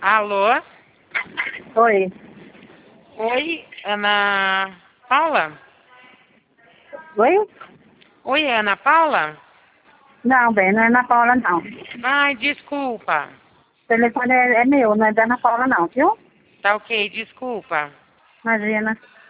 Alô? Oi. Oi, Ana Paula? Oi? Oi, Ana Paula? Não, bem, não é Ana Paula, não. O Ai, desculpa. telefone é meu, não é da Ana Paula, não, viu? Tá ok, desculpa. Imagina.